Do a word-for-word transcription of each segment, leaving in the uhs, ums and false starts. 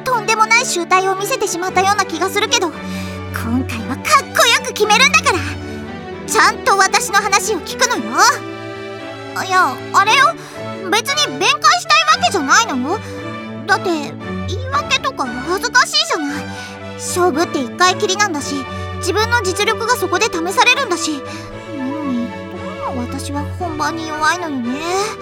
とんでもない醜態を見せてしまったような気がするけど、今回はかっこよく決めるんだから、ちゃんと私の話を聞くのよ。いや、あれよ、別に弁解したいわけじゃないのよ。だって言い訳とか恥ずかしいじゃない。勝負って一回きりなんだし、自分の実力がそこで試されるんだし。なのにどうも私は本番に弱いのよね。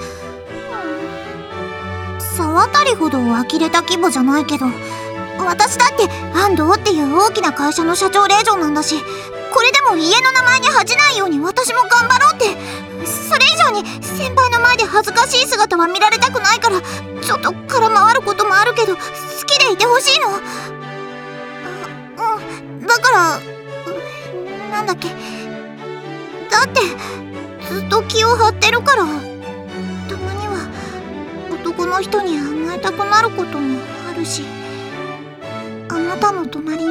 沢渡ほど呆れた規模じゃないけど、私だって安藤っていう大きな会社の社長令嬢なんだし、これでも家の名前に恥じないように私も頑張ろうって。それ以上に先輩の前で恥ずかしい姿は見られたくないから、ちょっと空回ることもあるけど好きでいてほしいの。うんだからなんだっけ、だってずっと気を張ってるから、たまには男の人に甘えたくなることもあるし、あなたの隣